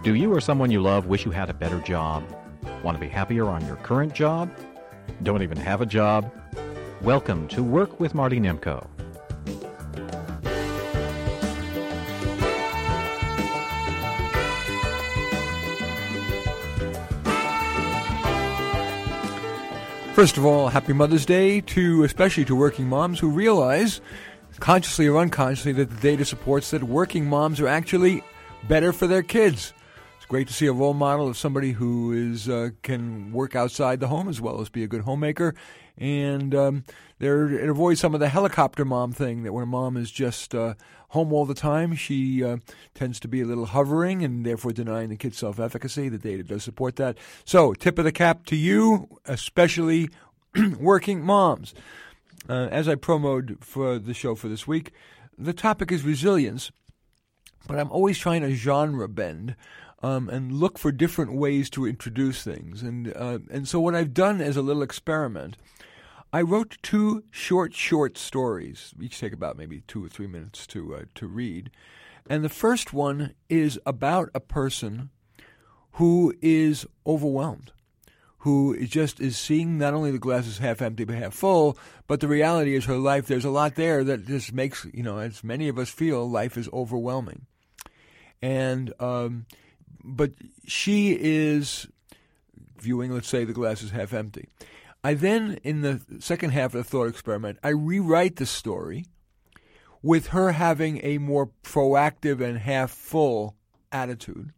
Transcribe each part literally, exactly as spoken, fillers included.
Do you or someone you love wish you had a better job? Want to be happier on your current job? Don't even have a job? Welcome to Work with Marty Nemko. First of all, happy Mother's Day to especially to working moms who realize, consciously or unconsciously, that the data supports that working moms are actually better for their kids. It's great to see a role model of somebody who is uh, can work outside the home as well as be a good homemaker. And um, there, it avoids some of the helicopter mom thing that when a mom is just uh, home all the time, she uh, tends to be a little hovering and therefore denying the kid's self-efficacy. The data does support that. So, tip of the cap to you, especially working moms. Uh, as I promoted for the show for this week, the topic is resilience, but I'm always trying to genre bend um, and look for different ways to introduce things. And uh, and so what I've done as a little experiment, I wrote two short, short stories. Each take about maybe two or three minutes to uh, to read. And the first one is about a person who is overwhelmed, who is just is seeing not only the glass is half empty but half full, but the reality is her life, there's a lot there that just makes, you know, as many of us feel, life is overwhelming. And, um, but she is viewing, let's say, the glass is half empty. I then, in the second half of the thought experiment, I rewrite the story with her having a more proactive and half-full attitude.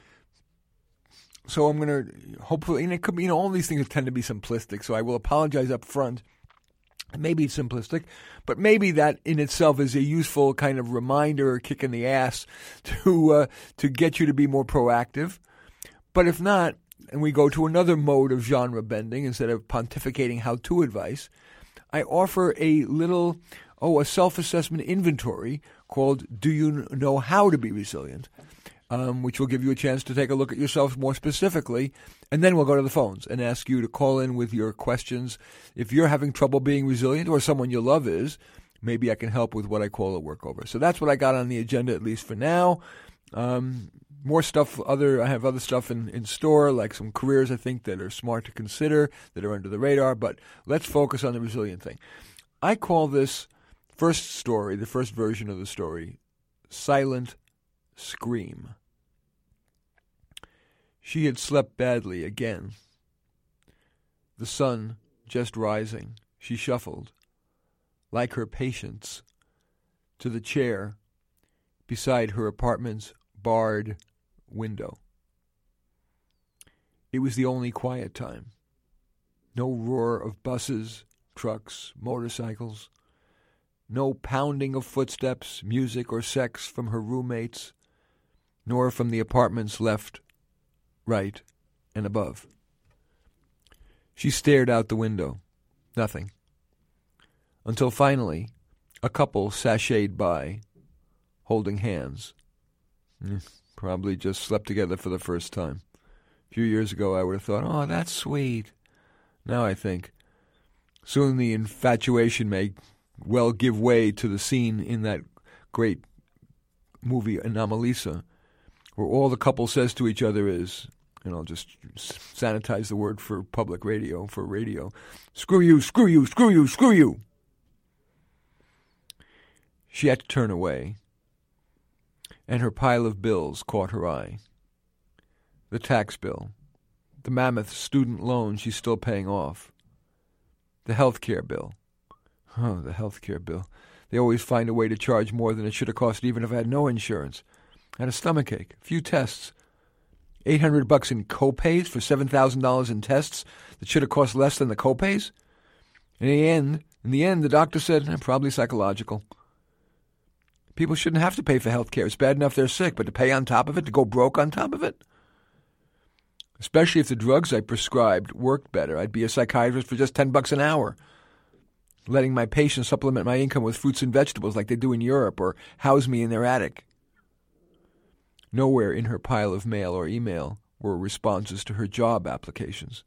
So I'm going to hopefully, and it could be, you know, all these things tend to be simplistic, so I will apologize up front. Maybe it's simplistic, but maybe that in itself is a useful kind of reminder or kick in the ass to uh, to get you to be more proactive. But if not, and we go to another mode of genre bending instead of pontificating how-to advice, I offer a little, oh, a self-assessment inventory called Do You Know How to Be Resilient? Um, which will give you a chance to take a look at yourself more specifically, and then we'll go to the phones and ask you to call in with your questions. If you're having trouble being resilient or someone you love is, maybe I can help with what I call a workover. So that's what I got on the agenda, at least for now. Um, more stuff, other I have other stuff in, in store, like some careers I think that are smart to consider, that are under the radar, but let's focus on the resilient thing. I call this first story, the first version of the story, Silent Scream. She had slept badly again. The sun just rising, she shuffled, like her patience, to the chair beside her apartment's barred window. It was the only quiet time. No roar of buses, trucks, motorcycles. No pounding of footsteps, music, or sex from her roommates, nor from the apartment's left, right, and above. She stared out the window. Nothing. Until finally, a couple sashayed by, holding hands. Probably just slept together for the first time. A few years ago, I would have thought, oh, that's sweet. Now I think, soon the infatuation may well give way to the scene in that great movie Anomalisa, where all the couple says to each other is, and I'll just sanitize the word for public radio, for radio, screw you, screw you, screw you, screw you. She had to turn away, and her pile of bills caught her eye. The tax bill, the mammoth student loan she's still paying off, the health care bill. Oh, the health care bill. They always find a way to charge more than it should have cost even if I had no insurance. I had a stomachache, a few tests, eight hundred bucks in copays for seven thousand dollars in tests that should have cost less than the copays. In the end, in the end, the doctor said, eh, probably psychological. People shouldn't have to pay for health care. It's bad enough they're sick, but to pay on top of it, to go broke on top of it? Especially if the drugs I prescribed worked better. I'd be a psychiatrist for just ten bucks an hour, letting my patients supplement my income with fruits and vegetables like they do in Europe, or house me in their attic. Nowhere in her pile of mail or email were responses to her job applications.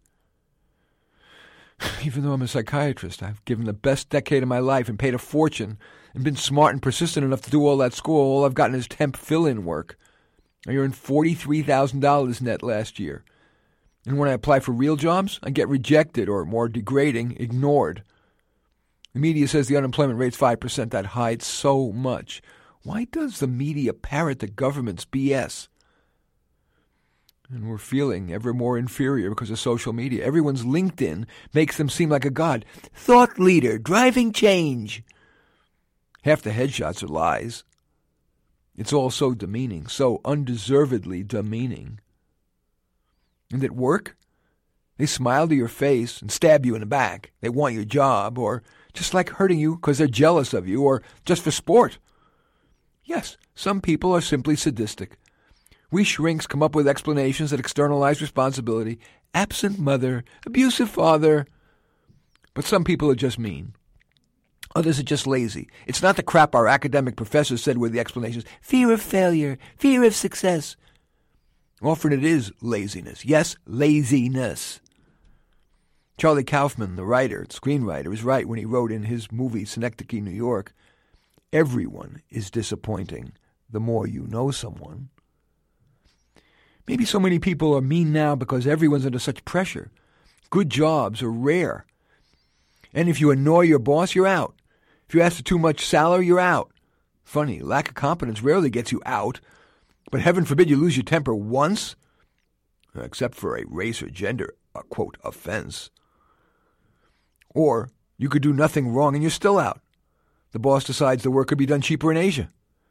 Even though I'm a psychiatrist, I've given the best decade of my life and paid a fortune and been smart and persistent enough to do all that school. All I've gotten is temp fill-in work. I earned forty-three thousand dollars net last year. And when I apply for real jobs, I get rejected or, more degrading, ignored. The media says the unemployment rate's five percent. That hides so much. Why does the media parrot the government's B S? And we're feeling ever more inferior because of social media. Everyone's LinkedIn makes them seem like a god. Thought leader, driving change. Half the headshots are lies. It's all so demeaning, so undeservedly demeaning. And at work, they smile to your face and stab you in the back. They want your job, or just like hurting you because they're jealous of you, or just for sport. Yes, some people are simply sadistic. We shrinks come up with explanations that externalize responsibility. Absent mother, abusive father. But some people are just mean. Others are just lazy. It's not the crap our academic professors said were the explanations. Fear of failure, fear of success. Often it is laziness. Yes, laziness. Charlie Kaufman, the writer, screenwriter, is right when he wrote in his movie Synecdoche, New York, everyone is disappointing the more you know someone. Maybe so many people are mean now because everyone's under such pressure. Good jobs are rare. And if you annoy your boss, you're out. If you ask for too much salary, you're out. Funny, lack of competence rarely gets you out. But heaven forbid you lose your temper once, except for a race or gender, a quote, offense. Or you could do nothing wrong and you're still out. The boss decides the work could be done cheaper in Asia.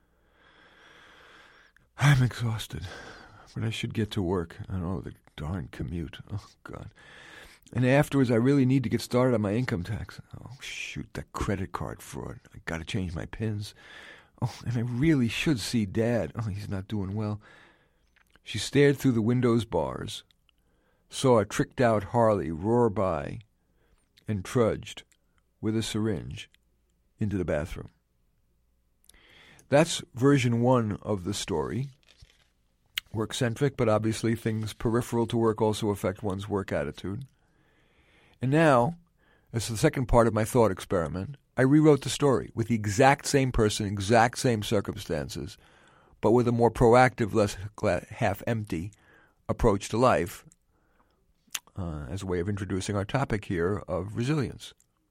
I'm exhausted, but I should get to work. I know, the darn commute. Oh, God. And afterwards, I really need to get started on my income tax. Oh, shoot, that credit card fraud. I got to change my pins. Oh, and I really should see Dad. Oh, he's not doing well. She stared through the window's bars, saw a tricked-out Harley roar by, and trudged, with a syringe, into the bathroom. That's version one of the story. Work-centric, but obviously things peripheral to work also affect one's work attitude. And now, as the second part of my thought experiment, I rewrote the story with the exact same person, exact same circumstances, but with a more proactive, less half-empty approach to life uh, as a way of introducing our topic here of resilience.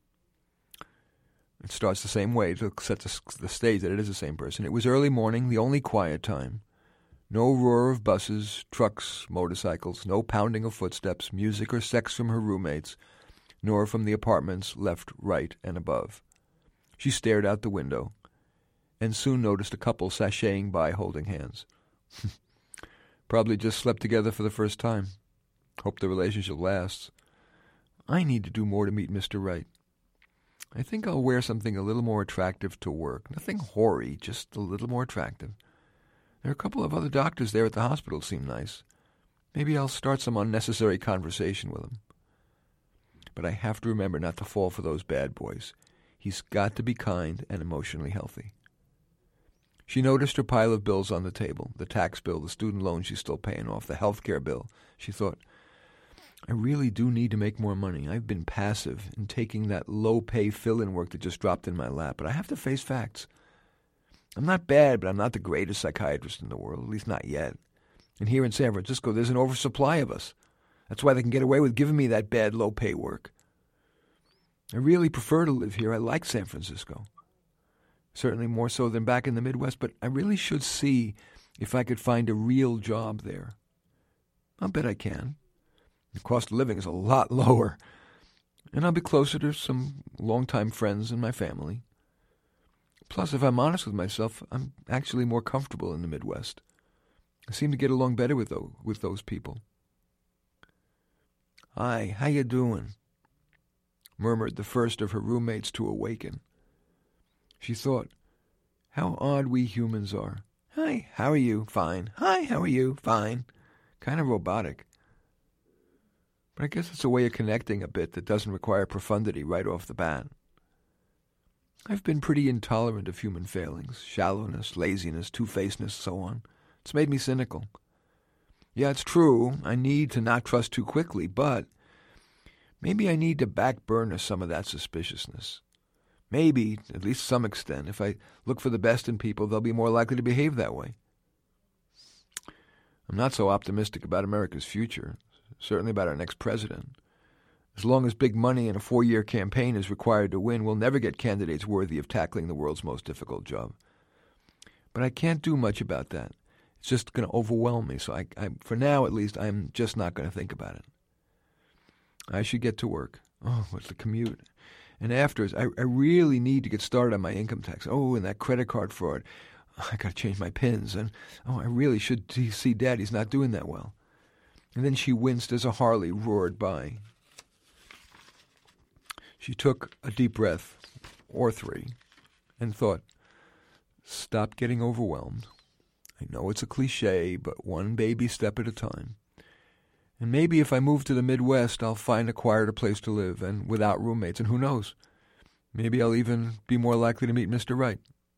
It starts the same way to set the, the stage that it is the same person. It was early morning, the only quiet time. No roar of buses, trucks, motorcycles, no pounding of footsteps, music or sex from her roommates, nor from the apartments left, right, and above. She stared out the window, and soon noticed a couple sashaying by holding hands. Probably just slept together for the first time. Hope the relationship lasts. I need to do more to meet Mister Right. I think I'll wear something a little more attractive to work. Nothing hoary, just a little more attractive. There are a couple of other doctors there at the hospital who seem nice. Maybe I'll start some unnecessary conversation with them. But I have to remember not to fall for those bad boys. He's got to be kind and emotionally healthy. She noticed her pile of bills on the table, the tax bill, the student loan she's still paying off, the health care bill. She thought, I really do need to make more money. I've been passive in taking that low-pay fill-in work that just dropped in my lap, but I have to face facts. I'm not bad, but I'm not the greatest psychiatrist in the world, at least not yet. And here in San Francisco, there's an oversupply of us. That's why they can get away with giving me that bad low-pay work. I really prefer to live here. I like San Francisco. Certainly more so than back in the Midwest, but I really should see if I could find a real job there. I'll bet I can. The cost of living is a lot lower. And I'll be closer to some longtime friends and my family. Plus, if I'm honest with myself, I'm actually more comfortable in the Midwest. I seem to get along better with those, with those people. Hi, how you doing? Murmured the first of her roommates to awaken. She thought, how odd we humans are. Hi, how are you? Fine. Hi, how are you? Fine. Kind of robotic. But I guess it's a way of connecting a bit that doesn't require profundity right off the bat. I've been pretty intolerant of human failings, shallowness, laziness, two-facedness, so on. It's made me cynical. Yeah, it's true, I need to not trust too quickly, but maybe I need to back burner some of that suspiciousness. Maybe, at least to some extent, if I look for the best in people, they'll be more likely to behave that way. I'm not so optimistic about America's future, certainly about our next president. As long as big money and a four-year campaign is required to win, we'll never get candidates worthy of tackling the world's most difficult job. But I can't do much about that. It's just going to overwhelm me. So I, I, for now, at least, I'm just not going to think about it. I should get to work. Oh, what's the commute? And afterwards, I, I really need to get started on my income tax. Oh, and that credit card fraud. Oh, I got to change my pins. And, oh, I really should see Dad. He's not doing that well. And then she winced as a Harley roared by. She took a deep breath, or three, and thought, stop getting overwhelmed. I know it's a cliche, but one baby step at a time. And maybe if I move to the Midwest, I'll find a quieter place to live and without roommates. And who knows? Maybe I'll even be more likely to meet Mister Right.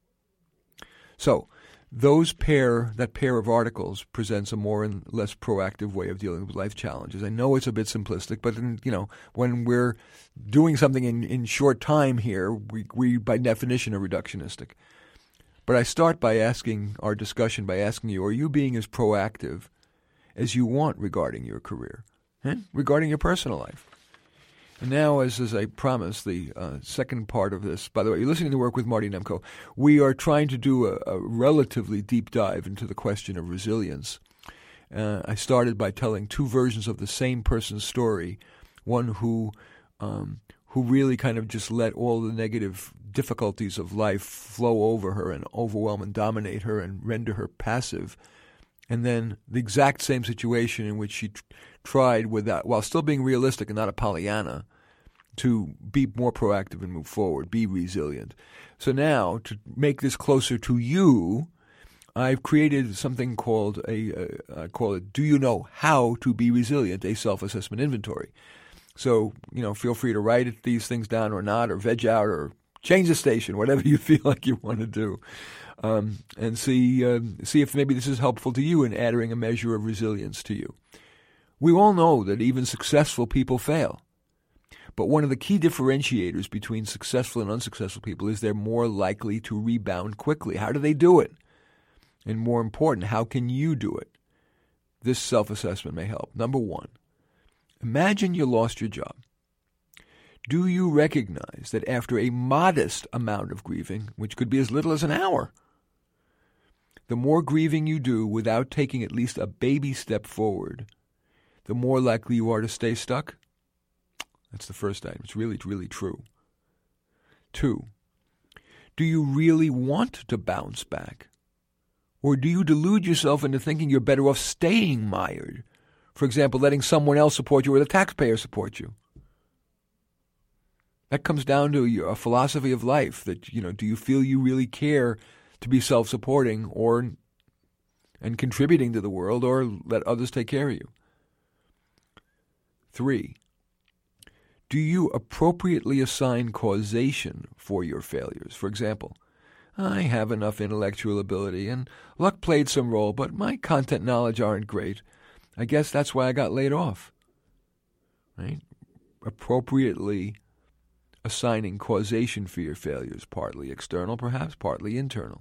So, those pair, that pair of articles presents a more and less proactive way of dealing with life challenges. I know it's a bit simplistic, but you know, when we're doing something in, in short time here, we, we by definition are reductionistic. But I start by asking our discussion by asking you, are you being as proactive as you want regarding your career, eh? regarding your personal life? And now, as, as I promised, the uh, second part of this, by the way, you're listening to Work with Marty Nemko. We are trying to do a, a relatively deep dive into the question of resilience. Uh, I started by telling two versions of the same person's story, one who um, who really kind of just let all the negative difficulties of life flow over her and overwhelm and dominate her and render her passive. And then the exact same situation in which she tr- tried, without, while still being realistic and not a Pollyanna, to be more proactive and move forward, be resilient. So now, to make this closer to you, I've created something called a, uh, I call it, Do You Know How to Be Resilient, a self-assessment inventory. So, you know, feel free to write these things down or not, or veg out, or change the station, whatever you feel like you want to do. Um, and see uh, see if maybe this is helpful to you in adding a measure of resilience to you. We all know that even successful people fail. But one of the key differentiators between successful and unsuccessful people is they're more likely to rebound quickly. How do they do it? And more important, how can you do it? This self-assessment may help. Number one, imagine you lost your job. Do you recognize that after a modest amount of grieving, which could be as little as an hour, the more grieving you do without taking at least a baby step forward, the more likely you are to stay stuck? That's the first item. It's really, really true. Two, do you really want to bounce back? Or do you delude yourself into thinking you're better off staying mired? For example, letting someone else support you or the taxpayer support you. That comes down to a philosophy of life that, you know, do you feel you really care to be self-supporting or and contributing to the world, or let others take care of you? Three, do you appropriately assign causation for your failures? For example, I have enough intellectual ability and luck played some role, but my content knowledge aren't great. I guess that's why I got laid off. Right? Appropriately assigning causation for your failures, partly external perhaps, partly internal.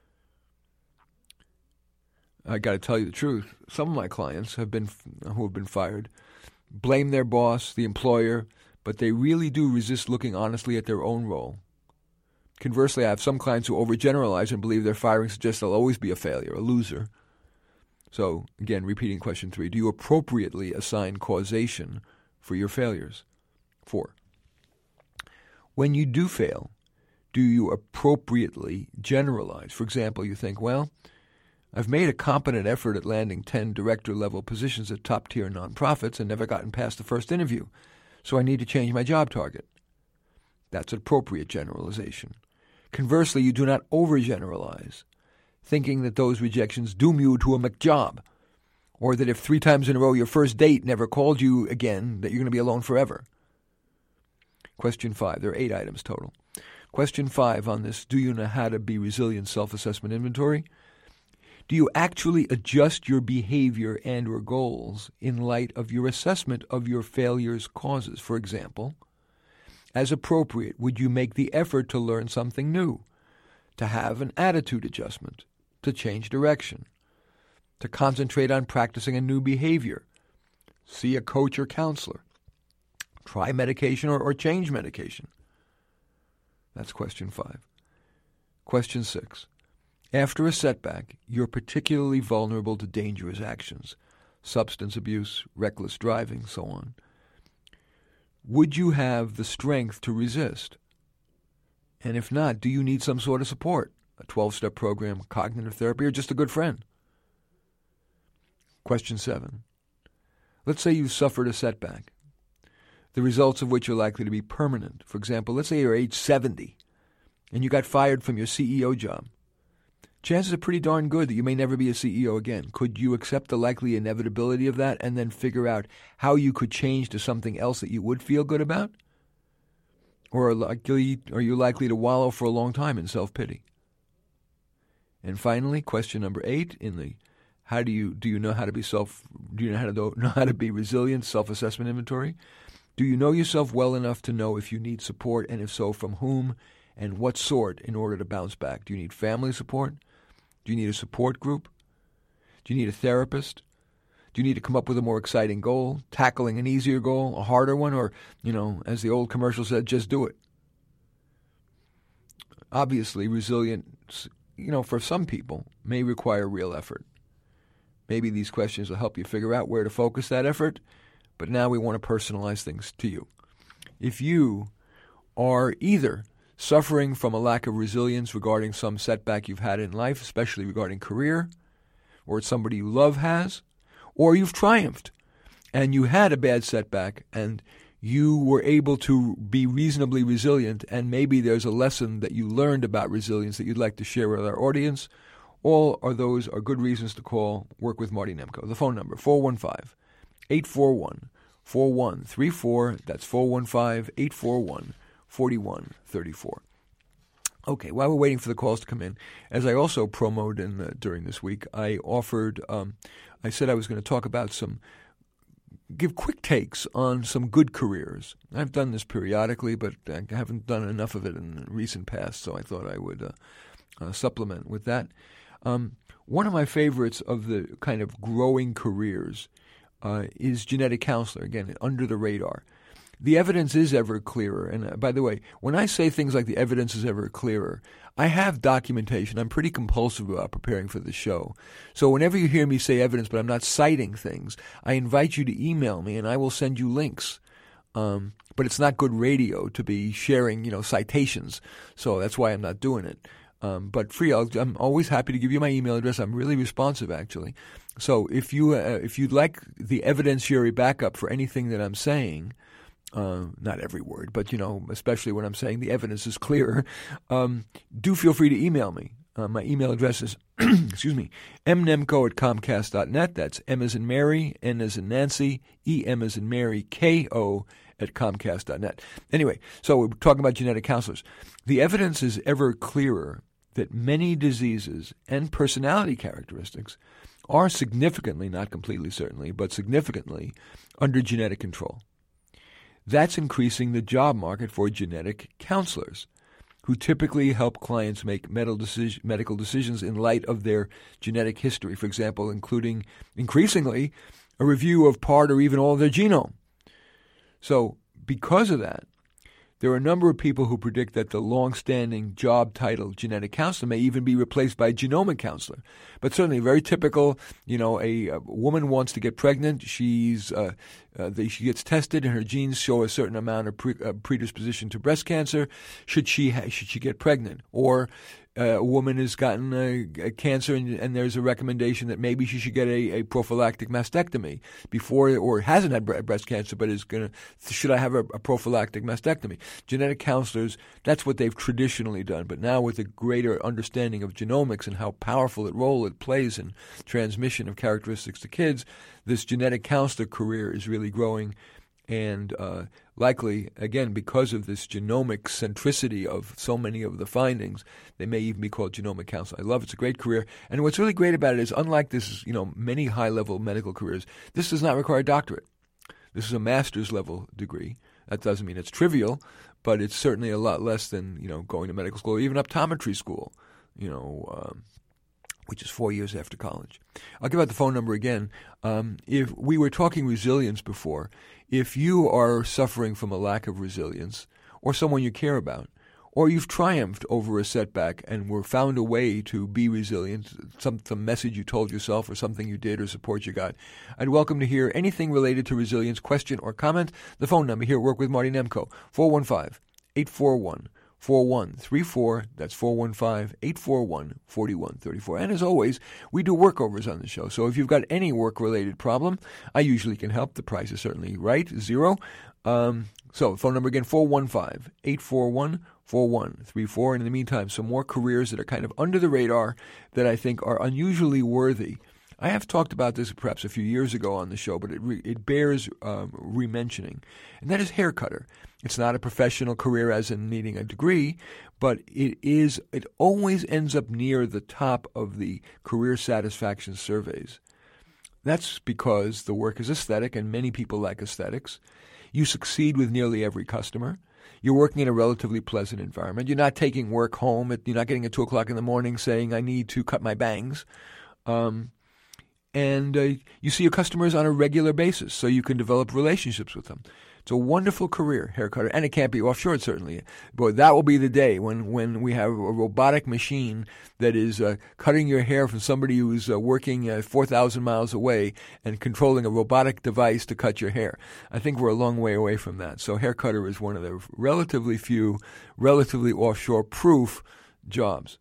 I got to tell you the truth. Some of my clients have been who have been fired blame their boss, the employer, but they really do resist looking honestly at their own role. Conversely, I have some clients who overgeneralize and believe their firing suggests they'll always be a failure, a loser. So, again, repeating question three, do you appropriately assign causation for your failures? Four, when you do fail, do you appropriately generalize? For example, you think, well, I've made a competent effort at landing ten director-level positions at top-tier nonprofits and never gotten past the first interview, so I need to change my job target. That's appropriate generalization. Conversely, you do not overgeneralize, thinking that those rejections doom you to a McJob, or that if three times in a row your first date never called you again, that you're going to be alone forever. Question five. There are eight items total. Question five on this Do You Know How to Be Resilient self-assessment inventory? Do you actually adjust your behavior and or goals in light of your assessment of your failure's causes? For example, as appropriate, would you make the effort to learn something new, to have an attitude adjustment, to change direction? to concentrate on practicing a new behavior. See a coach or counselor. Try medication or, or change medication. That's question five. Question six. After a setback, you're particularly vulnerable to dangerous actions, substance abuse, reckless driving, so on. Would you have the strength to resist? And if not, do you need some sort of support? A twelve-step program, cognitive therapy, or just a good friend? Question seven. Let's say you've suffered a setback, the results of which are likely to be permanent. For example, let's say you're age seventy and you got fired from your C E O job. Chances are pretty darn good that you may never be a C E O again. Could you accept the likely inevitability of that and then figure out how you could change to something else that you would feel good about? Or are, likely, are you likely to wallow for a long time in self-pity? And finally, question number eight in the how do you do you know how to be self do you know how to know how to be resilient self-assessment inventory? Do you know yourself well enough to know if you need support, and if so, from whom and what sort, in order to bounce back? Do you need family support? Do you need a support group? Do you need a therapist? Do you need to come up with a more exciting goal, tackling an easier goal, a harder one, or, you know, as the old commercial said, just do it? Obviously, resilience, you know, for some people may require real effort. Maybe these questions will help you figure out where to focus that effort, but now we want to personalize things to you. If you are either suffering from a lack of resilience regarding some setback you've had in life, especially regarding career, or it's somebody you love has, or you've triumphed and you had a bad setback and you were able to be reasonably resilient, and maybe there's a lesson that you learned about resilience that you'd like to share with our audience, all of those are good reasons to call Work with Marty Nemko. The phone number, four one five, eight four one, four one three four. That's four one five, eight four one, four one three four. Okay, while we're waiting for the calls to come in, as I also promoted in the, during this week, I offered, um, I said I was going to talk about some, give quick takes on some good careers. I've done this periodically, but I haven't done enough of it in the recent past, so I thought I would uh, uh, supplement with that. Um, one of my favorites of the kind of growing careers uh, is genetic counselor, again, under the radar. The evidence is ever clearer. And uh, by the way, when I say things like the evidence is ever clearer, I have documentation. I'm pretty compulsive about preparing for the show. So whenever you hear me say evidence, but I'm not citing things, I invite you to email me and I will send you links. Um, but it's not good radio to be sharing, you know, citations. So that's why I'm not doing it. Um, but free, I'll, I'm always happy to give you my email address. I'm really responsive, actually. So if you uh, if you'd like the evidentiary backup for anything that I'm saying, uh, not every word, but you know, especially when I'm saying the evidence is clear, um, do feel free to email me. Uh, my email address is excuse me, m nemko at comcast dot net. That's M as in Mary, N as in Nancy, E M as in Mary, K O at comcast dot net. Anyway, so we're talking about genetic counselors. The evidence is ever clearer that many diseases and personality characteristics are significantly, not completely certainly, but significantly under genetic control. That's increasing the job market for genetic counselors, who typically help clients make medical decisions in light of their genetic history, for example, including increasingly a review of part or even all of their genome. So because of that, there are a number of people who predict that the long-standing job title genetic counselor may even be replaced by genomic counselor. But certainly very typical, you know, a, a woman wants to get pregnant. She's uh, uh, the, she gets tested and her genes show a certain amount of pre, uh, predisposition to breast cancer. Should she ha- should she get pregnant? Or uh, a woman has gotten a, a cancer and, and there's a recommendation that maybe she should get a, a prophylactic mastectomy before, or hasn't had breast cancer but is going to, should I have a, a prophylactic mastectomy? Genetic counselors, that's what they've traditionally done. But now with a greater understanding of genomics and how powerful a role it plays in transmission of characteristics to kids, this genetic counselor career is really growing. And uh, likely, again, because of this genomic centricity of so many of the findings, they may even be called genomic counselor. I love it. It's a great career. And what's really great about it is, unlike this, you know, many high-level medical careers, this does not require a doctorate. This is a master's level degree. That doesn't mean it's trivial, but it's certainly a lot less than, you know, going to medical school or even optometry school, you know, um, which is four years after college. I'll give out the phone number again. Um, if we were talking resilience before, if you are suffering from a lack of resilience, or someone you care about, or you've triumphed over a setback and were found a way to be resilient, some, some message you told yourself or something you did or support you got, I'd welcome to hear anything related to resilience, question or comment. The phone number here, Work with Marty Nemko, four one five, eight four one, four one three four. That's four one five, eight four one, four one three four. And as always, we do workovers on the show. So if you've got any work-related problem, I usually can help. The price is certainly right, zero. Um, so phone number again, four one five, eight four one, four one three four. And in the meantime, some more careers that are kind of under the radar that I think are unusually worthy. I have talked about this perhaps a few years ago on the show, but it re- it bears um, re-mentioning, and that is hair cutter. It's not a professional career as in needing a degree, but it is. It always ends up near the top of the career satisfaction surveys. That's because the work is aesthetic, and many people like aesthetics. You succeed with nearly every customer. You're working in a relatively pleasant environment. You're not taking work home. You're not getting at two o'clock in the morning saying, I need to cut my bangs. Um, and uh, you see your customers on a regular basis, so you can develop relationships with them. It's a wonderful career, hair cutter, and it can't be offshore, certainly. But that will be the day when, when we have a robotic machine that is uh, cutting your hair from somebody who's uh, working uh, four thousand miles away and controlling a robotic device to cut your hair. I think we're a long way away from that. So hair cutter is one of the relatively few, relatively offshore-proof jobs.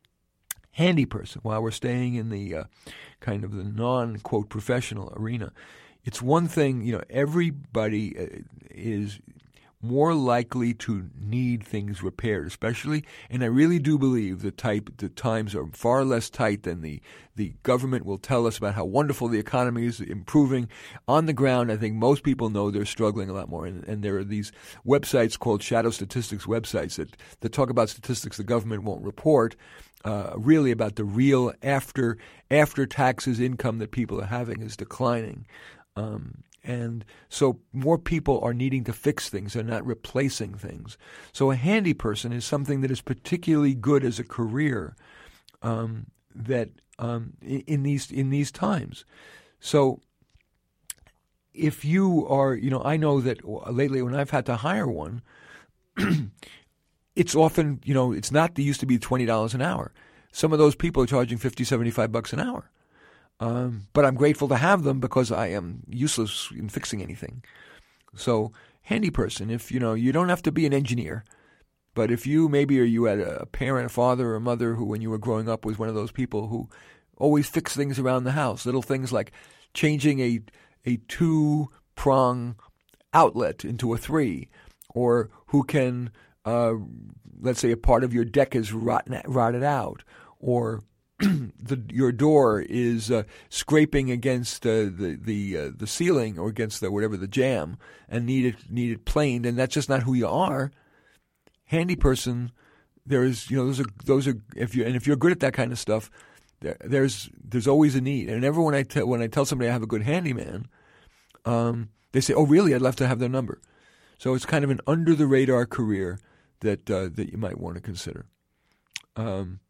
Handy person, while we're staying in the uh, kind of the non-quote professional arena, it's one thing, you know, everybody is more likely to need things repaired, especially, and I really do believe the type the times are far less tight than the, the government will tell us about how wonderful the economy is improving. On the ground, I think most people know they're struggling a lot more, and, and there are these websites called shadow statistics websites that, that talk about statistics the government won't report, uh, really about the real after after taxes income that people are having is declining. Um, and so more people are needing to fix things. They're not replacing things. So a handy person is something that is particularly good as a career um, that um, in, in these in these times. So if you are, you know, I know that lately when I've had to hire one, it's often, you know, it's not, they used to be twenty dollars an hour. Some of those people are charging fifty, seventy-five bucks an hour. Um, but I'm grateful to have them because I am useless in fixing anything. So, handy person, if you know, you don't have to be an engineer, but if you maybe or you had a parent, a father, or a mother who, when you were growing up, was one of those people who always fix things around the house, little things like changing a a two prong outlet into a three, or who can, uh, let's say, a part of your deck is rotten, rotted out, or The, your door is uh, scraping against uh, the the uh, the ceiling or against the whatever the jamb and need it need it planed, and that's just not who you are. Handy person, there's you know those are those are if you and if you're good at that kind of stuff, there, there's there's always a need. And ever when I tell when I tell somebody I have a good handyman, um, they say, "Oh, really? I'd love to have their number." So it's kind of an under the radar career that uh, that you might want to consider. Um,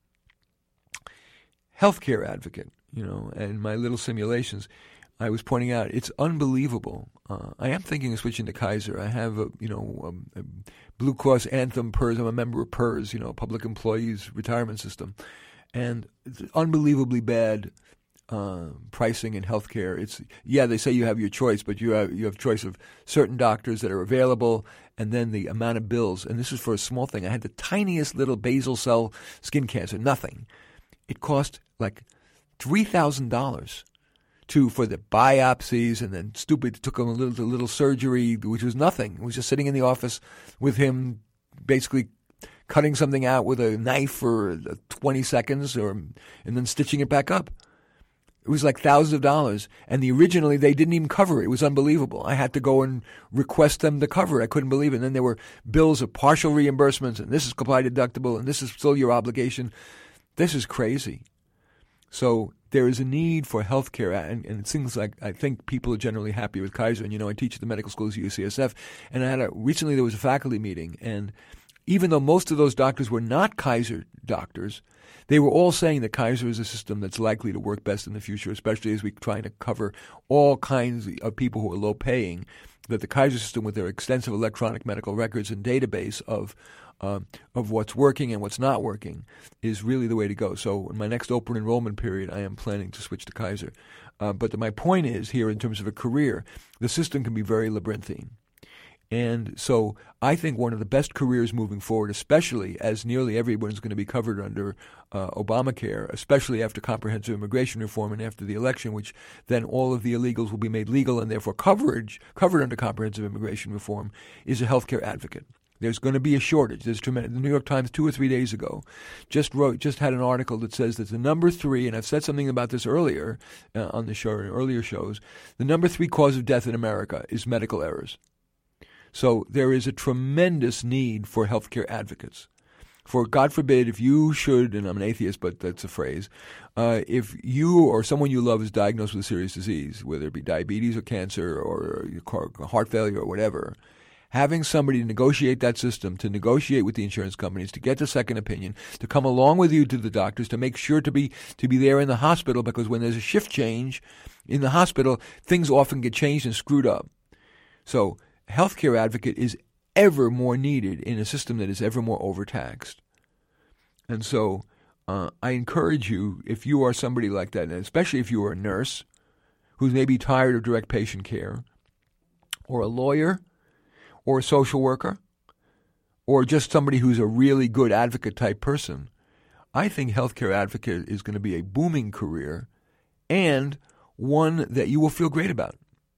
Healthcare advocate, you know, and my little simulations, I was pointing out it's unbelievable. Uh, I am thinking of switching to Kaiser. I have a, you know, a, a Blue Cross Anthem P E R S. I'm a member of P E R S, you know, Public Employees Retirement System, and it's unbelievably bad uh, pricing in healthcare. It's yeah, they say you have your choice, but you have you have choice of certain doctors that are available, and then the amount of bills. And this is for a small thing. I had the tiniest little basal cell skin cancer, nothing. It cost like three thousand dollars to for the biopsies, and then stupid it took him a little a little surgery, which was nothing. It was just sitting in the office with him, basically cutting something out with a knife for twenty seconds, or and then stitching it back up. It was like thousands of dollars, and the originally they didn't even cover it. It was unbelievable. I had to go and request them to cover it. I couldn't believe it. And then there were bills of partial reimbursements, and this is comply deductible, and this is still your obligation. This is crazy. So there is a need for health care, and, and it seems like I think people are generally happy with Kaiser. And, you know, I teach at the medical schools at U C S F, and I had a, recently there was a faculty meeting, and even though most of those doctors were not Kaiser doctors, they were all saying that Kaiser is a system that's likely to work best in the future, especially as we try to cover all kinds of people who are low-paying, that the Kaiser system with their extensive electronic medical records and database of uh, of what's working and what's not working is really the way to go. So in my next open enrollment period, I am planning to switch to Kaiser. Uh, but the, my point is here, in terms of a career, the system can be very labyrinthine. And so I think one of the best careers moving forward, especially as nearly everyone is going to be covered under uh, Obamacare, especially after comprehensive immigration reform and after the election, which then all of the illegals will be made legal and therefore coverage covered under comprehensive immigration reform, is a healthcare advocate. There's going to be a shortage. There's tremendous. The New York Times two or three days ago just wrote, just had an article that says that the number three, and I've said something about this earlier uh, on the show, in earlier shows, the number three cause of death in America is medical errors. So there is a tremendous need for healthcare advocates. For God forbid, if you should, and I'm an atheist, but that's a phrase, uh, if you or someone you love is diagnosed with a serious disease, whether it be diabetes or cancer or heart failure or whatever, having somebody negotiate that system, to negotiate with the insurance companies, to get the second opinion, to come along with you to the doctors, to make sure to be to be there in the hospital, because when there's a shift change in the hospital, things often get changed and screwed up. So healthcare advocate is ever more needed in a system that is ever more overtaxed. And so uh, I encourage you, if you are somebody like that, and especially if you are a nurse who's maybe tired of direct patient care, or a lawyer, or a social worker, or just somebody who's a really good advocate type person, I think healthcare advocate is going to be a booming career and one that you will feel great about.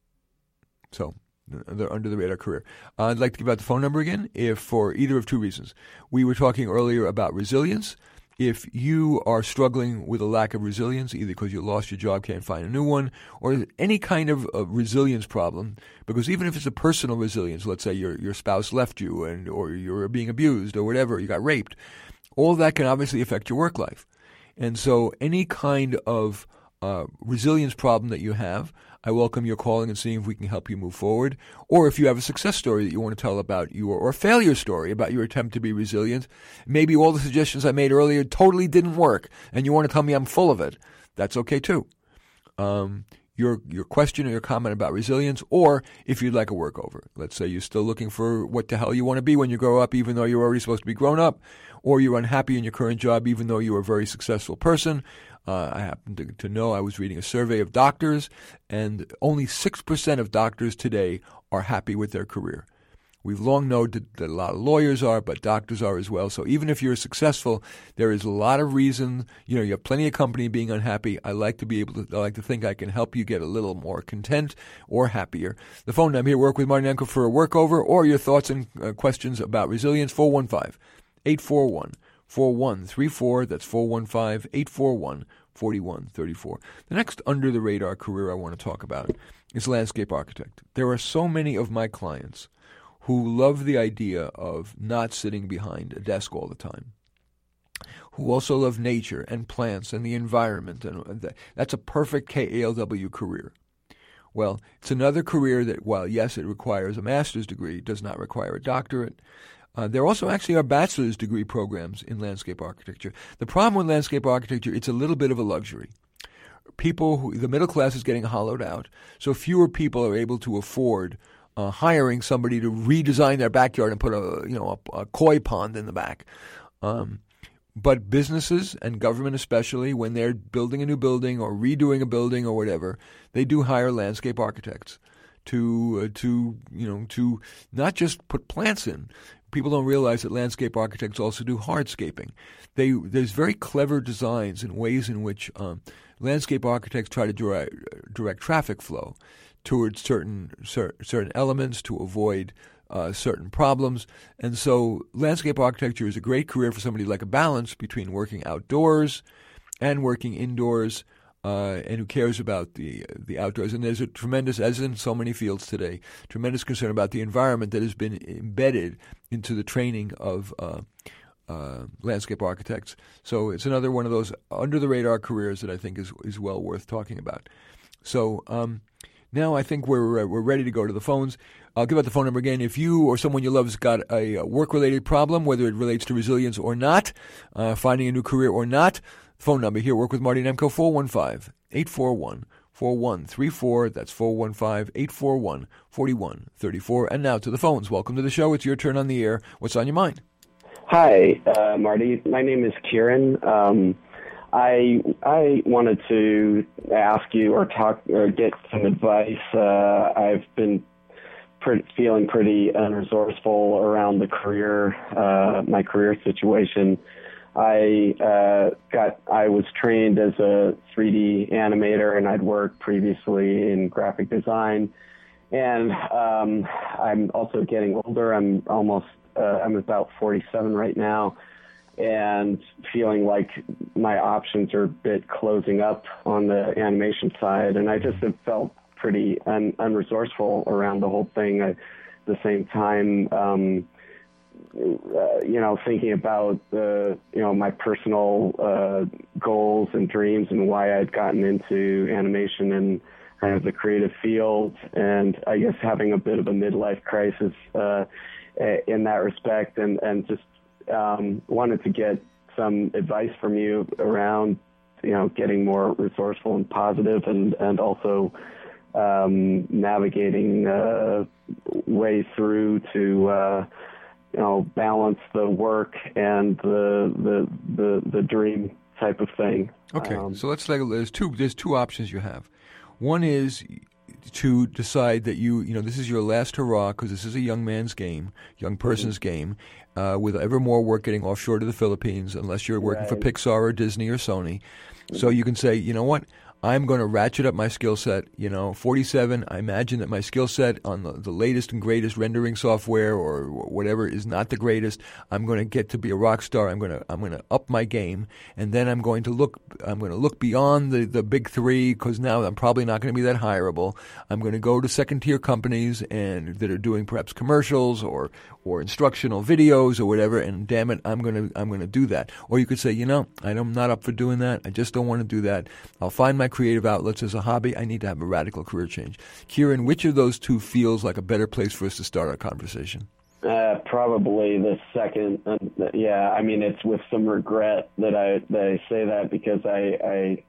So, the under the radar career. Uh, I'd like to give out the phone number again, if for either of two reasons. We were talking earlier about resilience. If you are struggling with a lack of resilience, either because you lost your job, can't find a new one, or any kind of uh, resilience problem, because even if it's a personal resilience, let's say your your spouse left you, and or you're being abused or whatever, you got raped, all that can obviously affect your work life. And so any kind of uh, resilience problem that you have, I welcome your calling and seeing if we can help you move forward. Or if you have a success story that you want to tell about your, or a failure story about your attempt to be resilient, maybe all the suggestions I made earlier totally didn't work, and you want to tell me I'm full of it, that's okay too. Um, your your question or your comment about resilience, or if you'd like a workover. Let's say you're still looking for what the hell you want to be when you grow up, even though you're already supposed to be grown up, or you're unhappy in your current job, even though you're a very successful person. Uh, I happen to, to know I was reading a survey of doctors, and only six percent of doctors today are happy with their career. We've long known that, that a lot of lawyers are, but doctors are as well. So even if you're successful, there is a lot of reason. You know, you have plenty of company being unhappy. I like to be able to, I like to think I can help you get a little more content or happier. The phone number here, work with Martin Enkel for a workover, or your thoughts and uh, questions about resilience, four one five, eight four one, four one three four. That's four one five, eight four one, four one three four. The next under-the-radar career I want to talk about is landscape architect. There are so many of my clients who love the idea of not sitting behind a desk all the time, who also love nature and plants and the environment, and that's a perfect K A L W career. Well, it's another career that, while yes, it requires a master's degree, it does not require a doctorate. Uh, there also actually are bachelor's degree programs in landscape architecture. The problem with landscape architecture, it's a little bit of a luxury. People, who, the middle class is getting hollowed out, so fewer people are able to afford uh, hiring somebody to redesign their backyard and put a you know a, a koi pond in the back. Um, but businesses and government especially, when they're building a new building or redoing a building or whatever, they do hire landscape architects to uh, to you know to not just put plants in. People don't realize that landscape architects also do hardscaping. They, there's very clever designs and ways in which um, landscape architects try to direct, direct traffic flow towards certain cer- certain elements to avoid uh, certain problems. And so landscape architecture is a great career for somebody like a balance between working outdoors and working indoors, Uh, and who cares about the the outdoors. And there's a tremendous, as in so many fields today, tremendous concern about the environment that has been embedded into the training of uh, uh, landscape architects. So it's another one of those under-the-radar careers that I think is is well worth talking about. So um, Now I think we're uh, we're ready to go to the phones. I'll give out the phone number again. If you or someone you love has got a, a work-related problem, whether it relates to resilience or not, uh, finding a new career or not, phone number here, Work with Marty Nemko, four one five, eight four one, four one three four. That's four one five, eight four one, four one three four. And now to the phones. Welcome to the show. It's your turn on the air. What's on your mind? Hi, uh, Marty. My name is Kieran. Um, I I wanted to ask you or talk or get some advice. Uh, I've been pre- feeling pretty unresourceful around the career, uh, my career situation. I uh, got I was trained as a three D animator, and I'd worked previously in graphic design. And um, I'm also getting older. I'm almost uh, I'm about forty-seven right now, and feeling like my options are a bit closing up on the animation side. And I just have felt pretty un- unresourceful around the whole thing. I, at the same time, um, uh, you know, thinking about the, you know, my personal uh, goals and dreams and why I'd gotten into animation and kind of the creative field, and I guess having a bit of a midlife crisis uh, in that respect, and, and just um, wanted to get some advice from you around, you know, getting more resourceful and positive, and, and also um, navigating uh, way through to, uh, you know, balance the work and the the the, the dream type of thing. Okay, um, so let's like there's two there's two options you have. One is to decide that you, you know, this is your last hurrah because this is a young man's game, young person's mm-hmm. game, uh, with ever more work getting offshore to the Philippines, unless you're working right. for Pixar or Disney or Sony. Mm-hmm. So you can say, you know what, I'm going to ratchet up my skill set. You know, forty-seven, I imagine that my skill set on the, the latest and greatest rendering software or whatever is not the greatest. I'm going to get to be a rock star. I'm going to I'm going to up my game, and then I'm going to look I'm going to look beyond the, the big three, because now I'm probably not going to be that hireable. I'm going to go to second tier companies and that are doing perhaps commercials or or instructional videos or whatever. And damn it, I'm going to I'm going to do that. Or you could say, you know, I'm not up for doing that. I just don't want to do that. I'll find my creative outlets as a hobby. I need to have a radical career change. Kieran, which of those two feels like a better place for us to start our conversation? Uh, probably the second. Uh, yeah, I mean, it's with some regret that I that I say that, because I,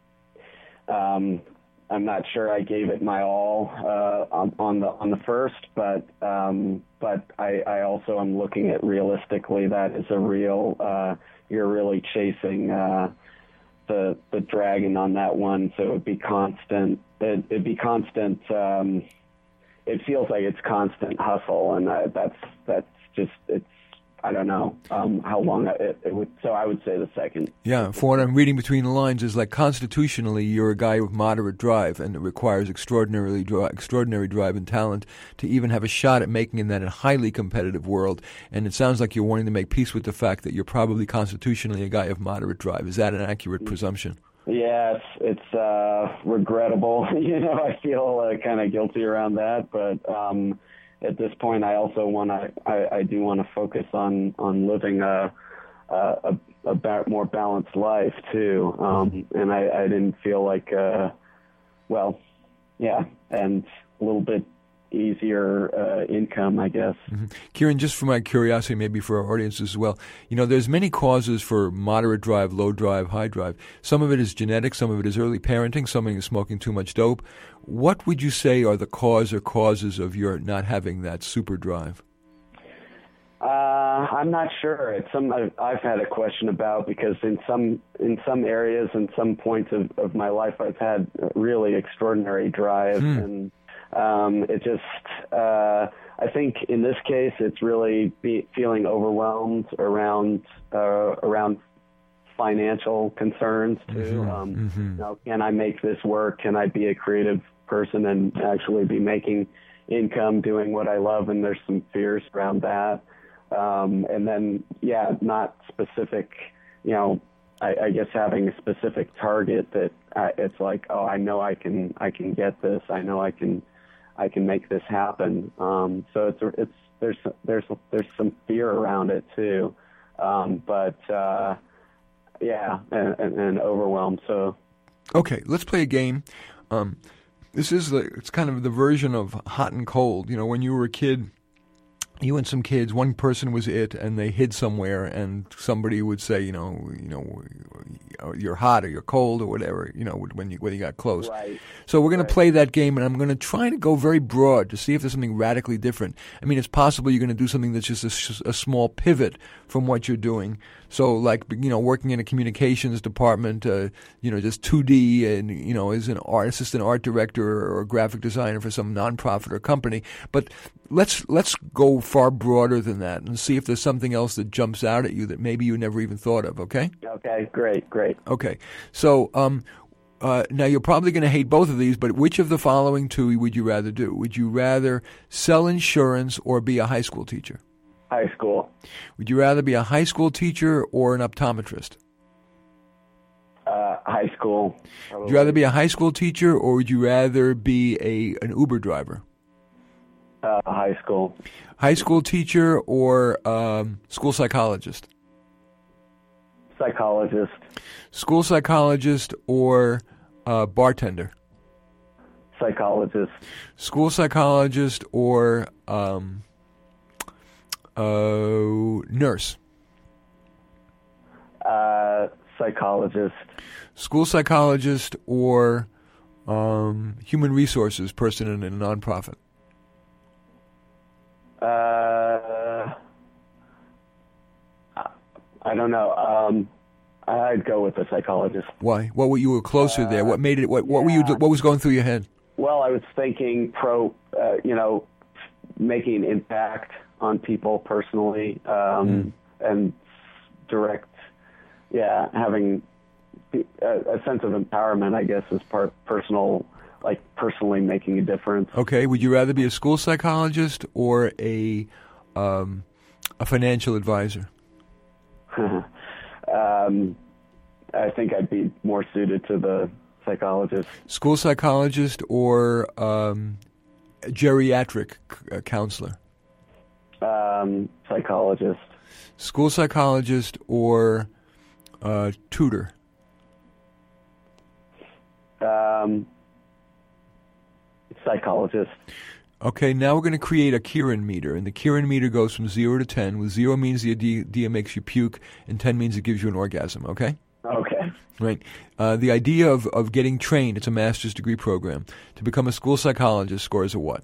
I um, I'm not sure I gave it my all uh, on, on the on the first, but um, but I, I also am looking at realistically that is a real. Uh, you're really chasing. Uh, The, the dragon on that one, so it would be constant. It, it'd be constant. Um, it feels like it's constant hustle, and I, that's that's just it's. I don't know um, how long it, it would. So I would say the second. Yeah, for what I'm reading between the lines is like constitutionally you're a guy with moderate drive, and it requires extraordinarily dri- extraordinary drive and talent to even have a shot at making in that highly competitive world. And it sounds like you're wanting to make peace with the fact that you're probably constitutionally a guy of moderate drive. Is that an accurate presumption? Yeah, it's, it's uh, regrettable. you know, I feel uh, kind of guilty around that, but. Um, At this point, I also want to. I, I do want to focus on, on living a a, a ba- more balanced life too. Um, and I, I didn't feel like, uh, well, yeah, and a little bit easier uh, income, I guess. Mm-hmm. Kieran, just for my curiosity, maybe for our audience as well, you know, there's many causes for moderate drive, low drive, high drive. Some of it is genetic, some of it is early parenting, some of it is smoking too much dope. What would you say are the cause or causes of your not having that super drive? Uh, I'm not sure. It's some I've, I've had a question about, because in some in some areas and some points of, of my life, I've had really extraordinary drive, hmm. and um, it just uh, I think in this case it's really be, feeling overwhelmed around uh, around financial concerns too. Mm-hmm. Um, mm-hmm. You know, can I make this work? Can I be a creative person and actually be making income doing what I love? And there's some fears around that. Um, and then, yeah, not specific, you know, I, I guess having a specific target that I, it's like, oh, I know I can, I can get this. I know I can, I can make this happen. Um, so it's, it's, there's, there's, there's some fear around it too. Um, but, uh, yeah, and, and, and overwhelmed. So, okay, let's play a game. Um, this is the, it's kind of the version of hot and cold. You know, when you were a kid, you and some kids, one person was it, and they hid somewhere, and somebody would say, you know, you know, you're hot or you're cold or whatever, you know, when you when you got close. Right. So we're going Right. to play that game, and I'm going to try to go very broad to see if there's something radically different. I mean, it's possible you're going to do something that's just a, s- a small pivot from what you're doing. So, like, you know, working in a communications department, uh, you know, just two D, and you know, as an art assistant art director or a graphic designer for some nonprofit or company. But let's let's go far broader than that and see if there's something else that jumps out at you that maybe you never even thought of. Okay? Okay, great, great. Okay. So, um, uh, now you're probably going to hate both of these, but which of the following two would you rather do? Would you rather sell insurance or be a high school teacher? High school. Would you rather be a high school teacher or an optometrist? Uh, high school. Would you rather be a high school teacher or would you rather be a an Uber driver? Uh, high school. High school teacher or um, school psychologist? Psychologist. School psychologist or uh, bartender? Psychologist. School psychologist or um, uh, nurse? Uh, psychologist. School psychologist or um, human resources person in a nonprofit? Uh, I don't know. Um, I'd go with the psychologist. Why? What were you were closer there? What made it? What, what were you? yeah. What was going through your head? Well, I was thinking pro, uh, you know, making an impact on people personally, um, Mm. and direct, yeah, having a, a sense of empowerment, I guess, is part personal, like personally making a difference. Okay. Would you rather be a school psychologist or a um, a financial advisor? um, I think I'd be more suited to the psychologist. School psychologist or um, geriatric c- uh, counselor? Um, psychologist. School psychologist or uh, tutor? Um, psychologist. Okay, now we're going to create a Kieran meter, and the Kieran meter goes from zero to ten, with zero means the idea makes you puke, and ten means it gives you an orgasm, okay? Okay. Right. Uh, the idea of, of getting trained, it's a master's degree program, to become a school psychologist scores a what?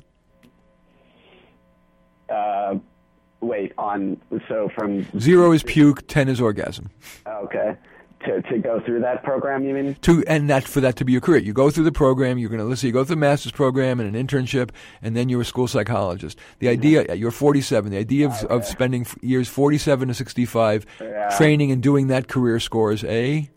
Uh, wait, on, so from... Zero is puke, ten is orgasm. Okay. To to go through that program, you mean? To and that for that to be your career, you go through the program. You're going to listen. You go through the master's program and an internship, and then you're a school psychologist. The idea you're forty-seven. The idea of, Okay. of spending f- years forty-seven to sixty-five Yeah. training and doing that career scores a.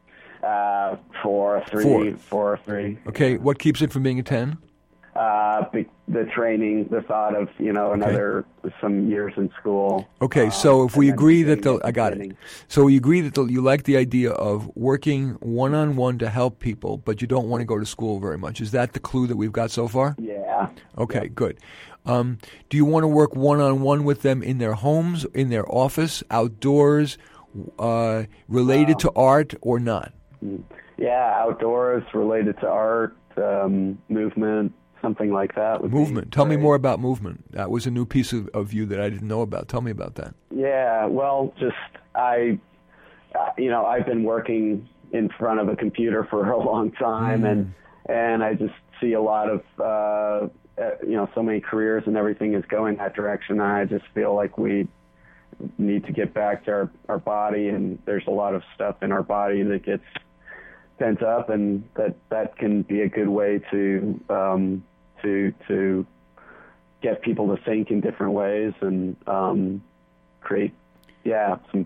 Uh, four, three, Four. four, three. Okay, what keeps it from being a ten? Uh, be- the training, the thought of, you know, another, some years in school. Okay, um, so if we and then agree that getting the I got it. training. So we agree that the, you like the idea of working one on one to help people, but you don't want to go to school very much. Is that the clue that we've got so far? Yeah. Okay, good. Um, do you want to work one on one with them in their homes, in their office, outdoors, uh, related to art, or not? Yeah, outdoors, related to art, um, movement, something like that. Would be Movement. Tell me great. more about movement. That was a new piece of, of you that I didn't know about. Tell me about that. Yeah, well, just I, uh, you know, I've been working in front of a computer for a long time, Mm. and and I just see a lot of, uh, uh, you know, so many careers and everything is going that direction. And I just feel like we need to get back to our, our body, and there's a lot of stuff in our body that gets pent up, and that that can be a good way to um, to to get people to think in different ways and um, create, yeah, some,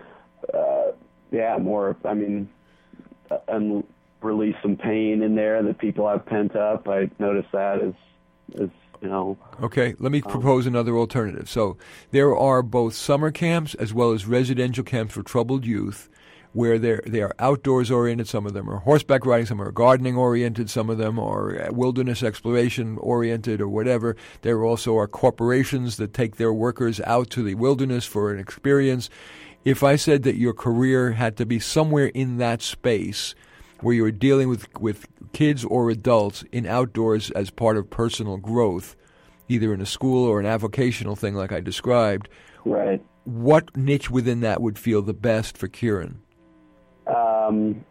uh, yeah, more. I mean, uh, and release some pain in there that people have pent up. I notice that as as you know. Okay, let me propose another alternative. So there are both summer camps as well as residential camps for troubled youth, where they're, they are outdoors oriented. Some of them are horseback riding, some are gardening oriented, some of them are wilderness exploration oriented or whatever. There also are corporations that take their workers out to the wilderness for an experience. If I said that your career had to be somewhere in that space, where you're dealing with, with kids or adults in outdoors as part of personal growth, either in a school or an avocational thing like I described. Right. What niche within that would feel the best for Kieran? Um,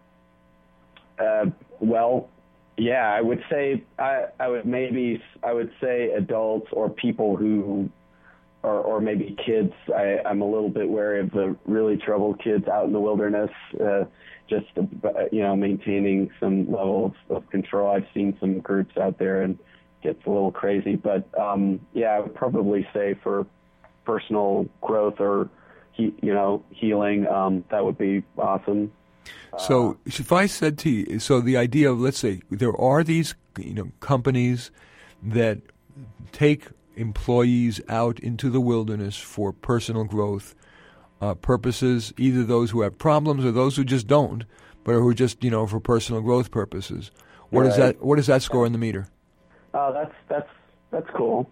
uh, well, yeah, I would say I, I would maybe I would say adults or people who, or, or maybe kids. I, I'm a little bit wary of the really troubled kids out in the wilderness. Uh, just uh, you know, maintaining some level of, of control. I've seen some groups out there and it gets a little crazy. But um, yeah, I would probably say for personal growth or he, you know healing, um, that would be awesome. So if I said to you, so the idea of, let's say, there are these, you know, companies that take employees out into the wilderness for personal growth uh, purposes, either those who have problems or those who just don't, but who just, you know, for personal growth purposes. What Right. is that? What does that score in the meter? Oh, that's that's that's cool.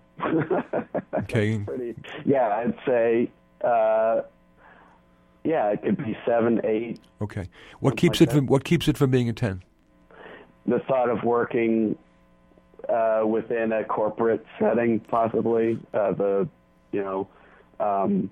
Okay. Pretty, yeah, I'd say. Uh, Yeah, it could be seven, eight. Okay. What Something keeps like it from What keeps it from being a ten? The thought of working uh, within a corporate setting, possibly. Uh, the, you know, um,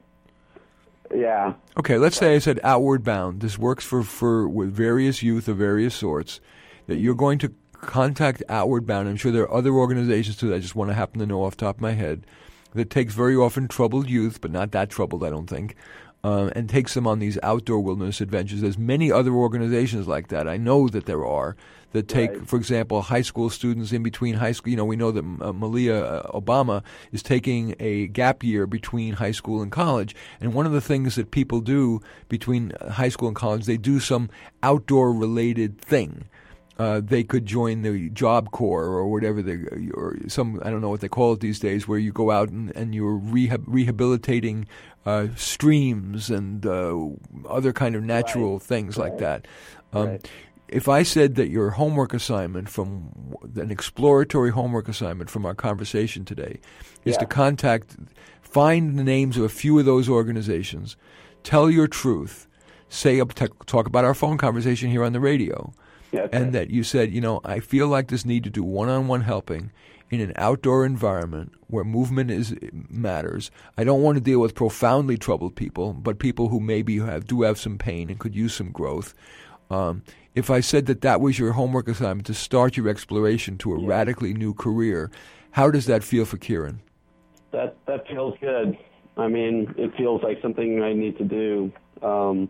yeah. Okay. Let's say I said outward bound. This works for for with various youth of various sorts. That you're going to contact Outward Bound. I'm sure there are other organizations too that I just want to happen to know off the top of my head. That takes very often troubled youth, but not that troubled, I don't think. Uh, and takes them on these outdoor wilderness adventures. There's many other organizations like that. I know that there are that take, Right. for example, high school students in between high school. You know, we know that uh, Malia uh, Obama is taking a gap year between high school and college. And one of the things that people do between high school and college, they do some outdoor-related thing. Uh, they could join the Job Corps or whatever they, or some, I don't know what they call it these days, where you go out and, and you're rehab, rehabilitating uh, streams and uh, other kind of natural Right. things like Right. that. Um, Right. If I said that your homework assignment from an exploratory homework assignment from our conversation today is Yeah. to contact, find the names of a few of those organizations, tell your truth, say, talk about our phone conversation here on the radio. Yeah, okay. And that you said, you know, I feel like this need to do one-on-one helping in an outdoor environment where movement is matters. I don't want to deal with profoundly troubled people, but people who maybe have do have some pain and could use some growth. Um, if I said that that was your homework assignment to start your exploration to a Yeah. radically new career, how does that feel for Kieran? That that feels good. I mean, it feels like something I need to do. Um,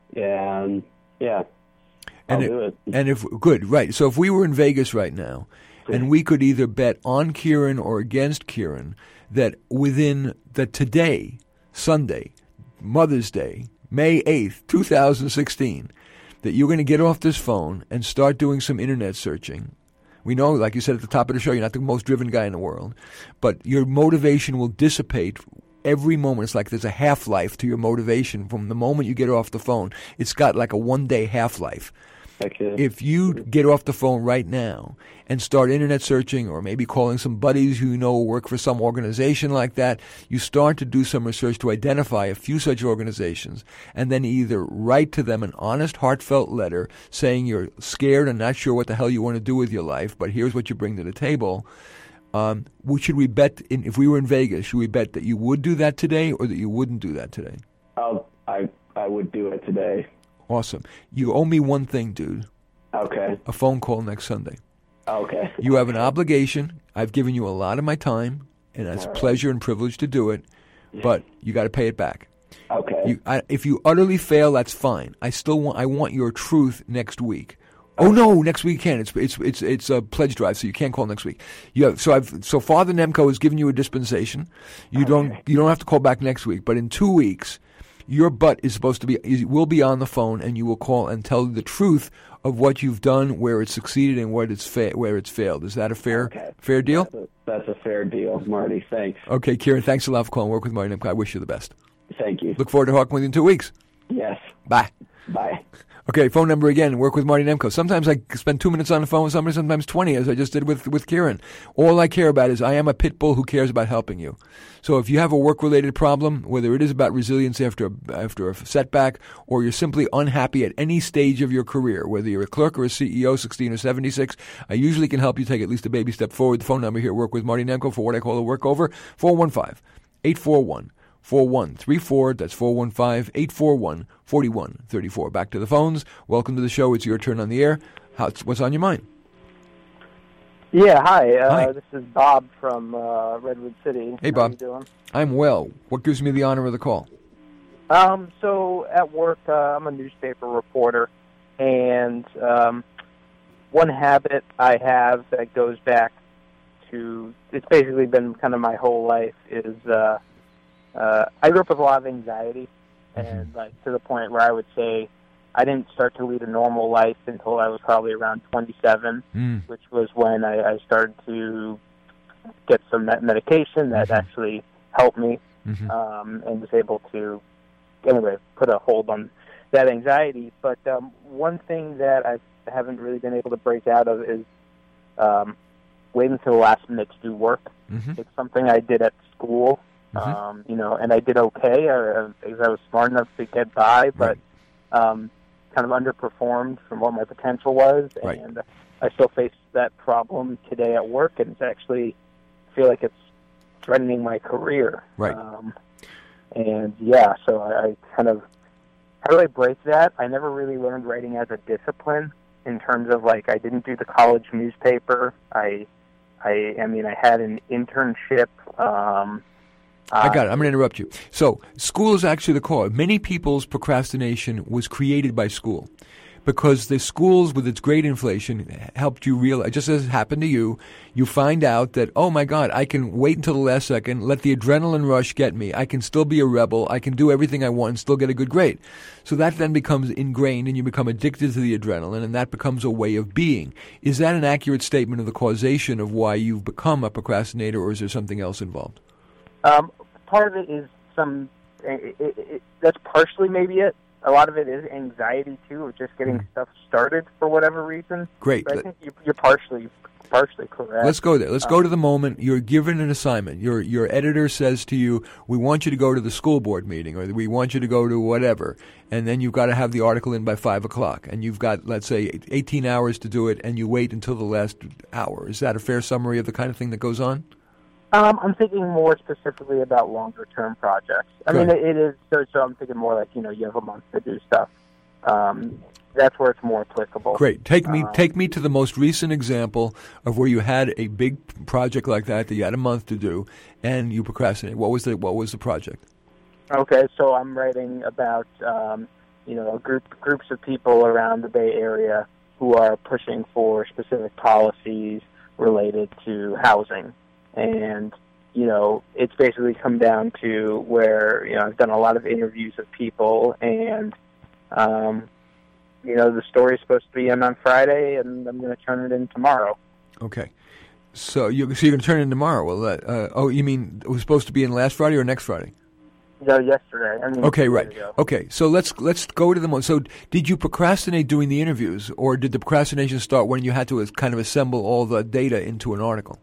and yeah. I'll And, do it, it. and if good, right. So if we were in Vegas right now, and we could either bet on Kieran or against Kieran, that within that today, Sunday, Mother's Day, May eighth, two thousand sixteen, that you're going to get off this phone and start doing some internet searching. We know, like you said at the top of the show, you're not the most driven guy in the world, but your motivation will dissipate every moment. It's like there's a half-life to your motivation from the moment you get off the phone. It's got like a one-day half-life. Okay. If you get off the phone right now and start internet searching or maybe calling some buddies who you know work for some organization like that, you start to do some research to identify a few such organizations and then either write to them an honest, heartfelt letter saying you're scared and not sure what the hell you want to do with your life, but here's what you bring to the table. Um, should we bet, in, if we were in Vegas, should we bet that you would do that today or that you wouldn't do that today? I'll, I I would do it today. Awesome. You owe me one thing, dude. Okay. A phone call next Sunday. Okay. You have an obligation. I've given you a lot of my time, and it's a pleasure and privilege to do it, but you got to pay it back. Okay. You, I, if you utterly fail, that's fine. I still want I want your truth next week. Oh no, next week you can't. It's it's it's it's a pledge drive, so you can't call next week. You have, so I've so Father Nemco has given you a dispensation. You don't you don't have to call back next week, but in two weeks, your butt is supposed to be is, will be on the phone, and you will call and tell the truth of what you've done, where it's succeeded, and what it's fa- where it's failed. Is that a fair Okay. fair deal? That's a, that's a fair deal, Marty. Thanks. Okay, Kieran, thanks a lot for calling. Work with Marty Nemco. I wish you the best. Thank you. Look forward to talking with you in two weeks. Yes. Bye. Bye. Okay, phone number again, work with Marty Nemko. Sometimes I spend two minutes on the phone with somebody, sometimes twenty, as I just did with, with Kieran. All I care about is I am a pit bull who cares about helping you. So if you have a work-related problem, whether it is about resilience after a, after a setback, or you're simply unhappy at any stage of your career, whether you're a clerk or a C E O, sixteen or seventy-six, I usually can help you take at least a baby step forward. The phone number here, work with Marty Nemko, for what I call a workover, four one five, eight four one, four one three four. That's four one five, eight four one, four one three four. Back to the phones. Welcome to the show. It's your turn on the air. How, what's on your mind? Yeah, hi. Uh, hi. This is Bob from uh, Redwood City. Hey, How Bob. you doing? I'm well. What gives me the honor of the call? Um, so at work, uh, I'm a newspaper reporter, and um, one habit I have that goes back to, it's basically been kind of my whole life, is uh, uh, I grew up with a lot of anxiety, and like to the point where I would say I didn't start to lead a normal life until I was probably around twenty-seven, Mm. which was when I, I started to get some med- medication that Mm-hmm. actually helped me, Mm-hmm. um, and was able to, anyway, put a hold on that anxiety. But um, one thing that I haven't really been able to break out of is um, waiting until the last minute to do work. Mm-hmm. It's something I did at school, Mhm. um, you know, and I did okay uh, because I was smart enough to get by, but um, kind of underperformed from what my potential was, Right. and I still face that problem today at work, and it's actually I feel like it's threatening my career. Right. Um, and yeah, so I, I kind of how do I break that? I never really learned writing as a discipline in terms of like I didn't do the college newspaper. I, I, I mean, I had an internship. Um, I got it. I'm going to interrupt you. So, school is actually the cause. Many people's procrastination was created by school because the schools, with its grade inflation, helped you realize, just as it happened to you, you find out that, oh my God, I can wait until the last second, let the adrenaline rush get me. I can still be a rebel. I can do everything I want and still get a good grade. So that then becomes ingrained and you become addicted to the adrenaline, and that becomes a way of being. Is that an accurate statement of the causation of why you've become a procrastinator, or is there something else involved? Um, part of it is some, it, it, it, that's partially maybe it. A lot of it is anxiety, too, of just getting Mm. stuff started for whatever reason. Great. But I think you, you're partially partially correct. Let's go there. Let's Um, go to the moment you're given an assignment. Your your editor says to you, we want you to go to the school board meeting, or we want you to go to whatever, and then you've got to have the article in by five o'clock, and you've got, let's say, eighteen hours to do it, and you wait until the last hour. Is that a fair summary of the kind of thing that goes on? Um, I'm thinking more specifically about longer-term projects. I Good. mean, it, it is, so, so I'm thinking more like, you know, you have a month to do stuff. Um, that's where it's more applicable. Great. Take me Um, take me to the most recent example of where you had a big project like that that you had a month to do, and you procrastinated. What was the What was the project? Okay, so I'm writing about, um, you know, group, groups of people around the Bay Area who are pushing for specific policies related to housing. And, you know, it's basically come down to where, you know, I've done a lot of interviews with people, and, um, you know, the story's supposed to be in on Friday, and I'm going to turn it in tomorrow. Okay. So, you, so you're going to turn it in tomorrow. Well, that, uh, oh, you mean it was supposed to be in last Friday or next Friday? No, yesterday. I mean, Okay, two right. days ago. Okay, so let's let's go to the moment. So, did you procrastinate doing the interviews, or did the procrastination start when you had to kind of assemble all the data into an article?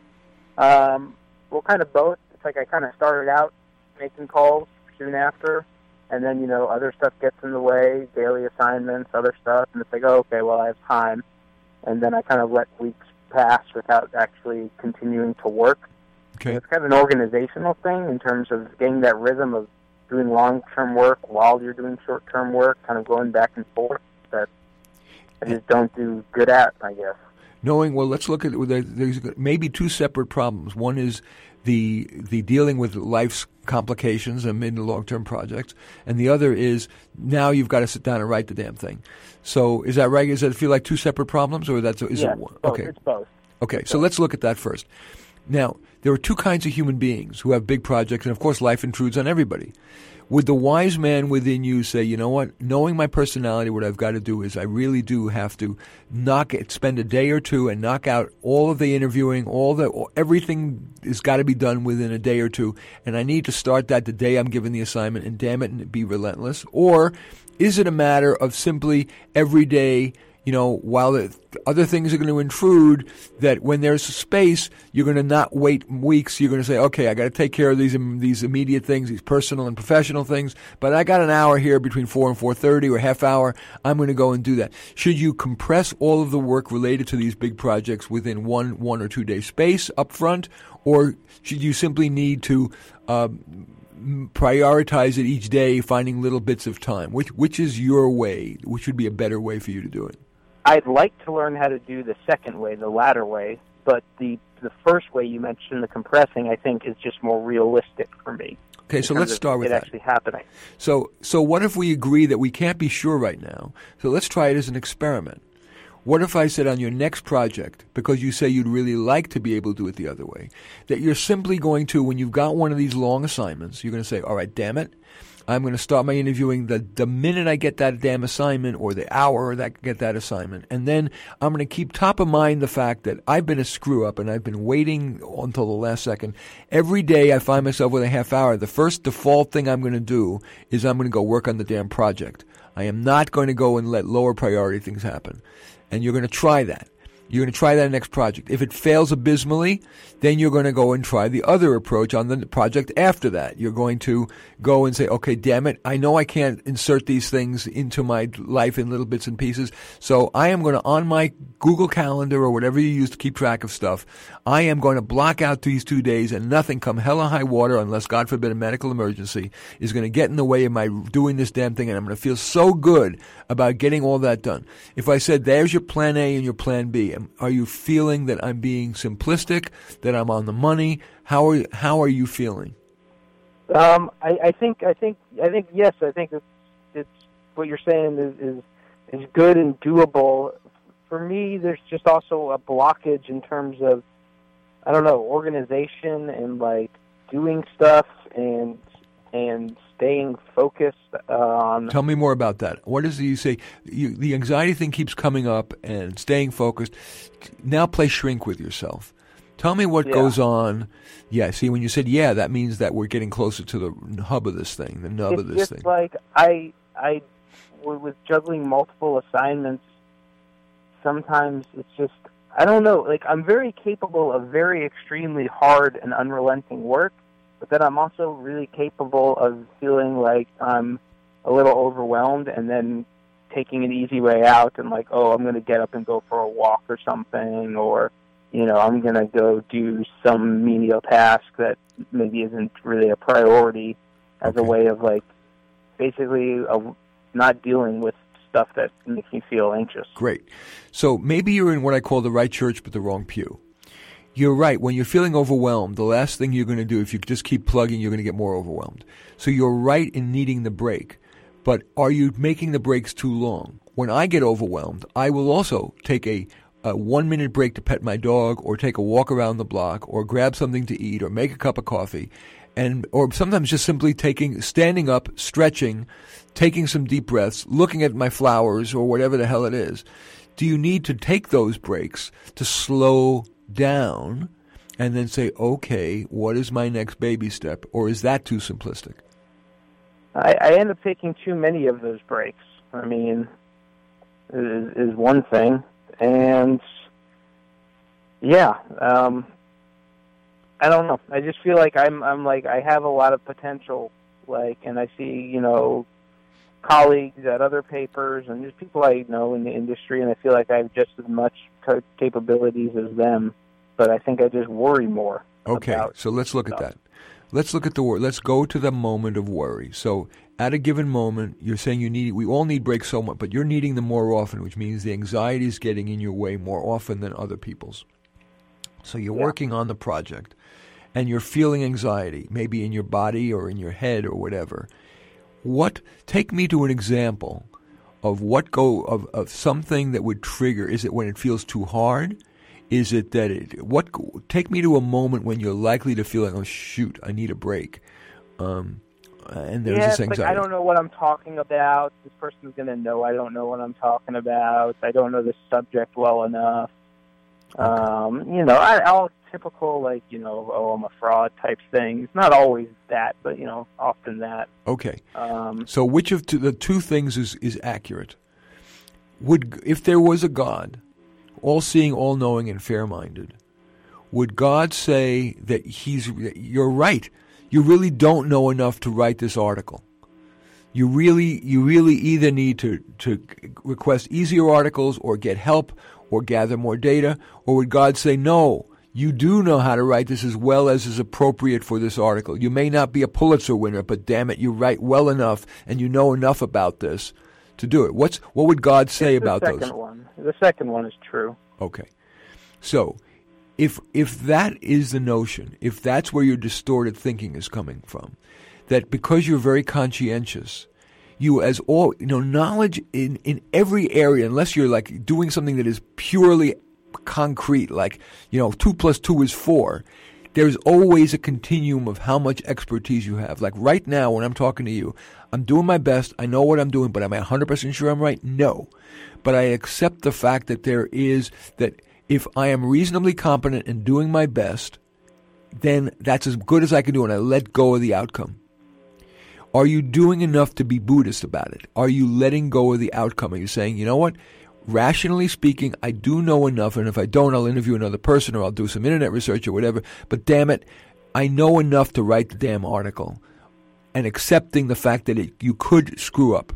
Um, well, kind of both. It's like I kind of started out making calls soon after, and then, you know, other stuff gets in the way, daily assignments, other stuff, and it's like, oh, okay, well, I have time. And then I kind of let weeks pass without actually continuing to work. Okay. And it's kind of an organizational thing in terms of getting that rhythm of doing long-term work while you're doing short-term work, kind of going back and forth that I just don't do good at, I guess. Knowing, well, let's look at, there's maybe two separate problems. One is the the dealing with life's complications and mid and long-term projects, and the other is now you've got to sit down and write the damn thing. So is that right? Does that feel like two separate problems, or that's is Yeah, it one? both. Okay. It's both. Okay, so let's look at that first. Now, there are two kinds of human beings who have big projects, and of course life intrudes on everybody. Would the wise man within you say, you know what, knowing my personality, what I've got to do is I really do have to knock it, spend a day or two and knock out all of the interviewing, all the everything has got to be done within a day or two, and I need to start that the day I'm given the assignment, and damn it, and be relentless? Or Is it a matter of simply every day, you know, while the other things are going to intrude, that when there's space, you're going to not wait weeks. You're going to say, okay, I got to take care of these these immediate things, these personal and professional things, but I got an hour here between four and four thirty or half hour. I'm going to go and do that. Should you compress all of the work related to these big projects within one one or two day space up front, or should you simply need to uh, prioritize it each day, finding little bits of time? Which which is your way? Which would be a better way for you to do it? I'd like to learn how to do the second way, the latter way, but the the first way you mentioned, the compressing, I think is just more realistic for me. Okay, so let's start with it that. actually happening. So so what if we agree that we can't be sure right now? So let's try it as an experiment. What if I said on your next project, because you say you'd really like to be able to do it the other way, that you're simply going to, when you've got one of these long assignments, you're going to say, all right, damn it, I'm going to start my interviewing the, the minute I get that damn assignment, or the hour that I get that assignment. And then I'm going to keep top of mind the fact that I've been a screw-up and I've been waiting until the last second. Every day I find myself with a half hour. The first default thing I'm going to do is I'm going to go work on the damn project. I am not going to go and let lower priority things happen. And you're going to try that. You're going to try that next project. If it fails abysmally, then you're going to go and try the other approach on the project after that. You're going to go and say, okay, damn it, I know I can't insert these things into my life in little bits and pieces, so I am going to, on my Google Calendar or whatever you use to keep track of stuff, I am going to block out these two days, and nothing, come hell or high water, unless, God forbid, a medical emergency, is going to get in the way of my doing this damn thing, and I'm going to feel so good about getting all that done. If I said, there's your plan A and your plan B, are you feeling that I'm being simplistic, that I'm on the money? How are how are you feeling? Um, I, I think I think I think yes. I think it's, it's what you're saying is, is is good and doable. For me, there's just also a blockage in terms of, I don't know, organization and like doing stuff and and staying focused on. Tell me more about that. What is it you say? You, the anxiety thing keeps coming up, and staying focused. Now play shrink with yourself. Tell me what yeah. goes on. Yeah, see, when you said yeah, that means that we're getting closer to the hub of this thing, the nub it's of this just thing. Like I, I, with juggling multiple assignments, sometimes it's just, I don't know, like I'm very capable of very extremely hard and unrelenting work, but then I'm also really capable of feeling like I'm a little overwhelmed and then taking an easy way out and like, oh, I'm going to get up and go for a walk or something, or, you know, I'm going to go do some menial task that maybe isn't really a priority as okay. a way of like basically uh, not dealing with stuff that makes me feel anxious. Great. So maybe you're in what I call the right church but the wrong pew. You're right. When you're feeling overwhelmed, the last thing you're going to do, if you just keep plugging, you're going to get more overwhelmed. So you're right in needing the break. But are you making the breaks too long? When I get overwhelmed, I will also take a, a one-minute break to pet my dog, or take a walk around the block, or grab something to eat, or make a cup of coffee, and or sometimes just simply taking, standing up, stretching, taking some deep breaths, looking at my flowers, or whatever the hell it is. Do you need to take those breaks to slow down and then say, okay, what is my next baby step? Or is that too simplistic? I, I end up taking too many of those breaks. I mean, is, is one thing. And, yeah, um, I don't know. I just feel like I'm, I'm like, I have a lot of potential, like, and I see, you know, colleagues at other papers and just people I know in the industry, and I feel like I have just as much ca- capabilities as them, but I think I just worry more. Okay, about so let's look stuff. at that. Let's look at the word. Let's go to the moment of worry. So at a given moment, you're saying you need, we all need breaks somewhat, but you're needing them more often, which means the anxiety is getting in your way more often than other people's. So you're yeah. working on the project, and you're feeling anxiety, maybe in your body or in your head or whatever. What, take me to an example of what go, of, of something that would trigger. Is it when it feels too hard? Is it that it, what, take me to a moment when you're likely to feel like, oh shoot, I need a break. Um, and there's yeah, this it's anxiety. like I don't know what I'm talking about. This person's going to know I don't know what I'm talking about. I don't know the subject well enough. Okay. Um, you know, I, I'll typical, like, you know, oh, I'm a fraud type things. Not always that, but, you know, often that. Okay. Um, so which of two, the two things is, is accurate? Would, if there was a God, all-seeing, all-knowing, and fair-minded, would God say that he's, you're right, you really don't know enough to write this article? You really, you really either need to, to request easier articles or get help or gather more data, or would God say, no, you do know how to write this as well as is appropriate for this article. You may not be a Pulitzer winner, but damn it, you write well enough and you know enough about this to do it. What's what would God say it's about the second those? One. The second one is true. Okay. So if if that is the notion, if that's where your distorted thinking is coming from, that because you're very conscientious, you as all, you know, knowledge in, in every area, unless you're like doing something that is purely concrete, like, you know, two plus two is four, there's always a continuum of how much expertise you have. Like right now when I'm talking to you, I'm doing my best, I know what I'm doing, but am I one hundred percent sure I'm right? No. But I accept the fact that there is, that if I am reasonably competent in doing my best, then that's as good as I can do, and I let go of the outcome. Are you doing enough to be Buddhist about it? Are you letting go of the outcome? Are you saying, you know what, rationally speaking, I do know enough, and if I don't, I'll interview another person or I'll do some internet research or whatever, but damn it, I know enough to write the damn article, and accepting the fact that it, you could screw up.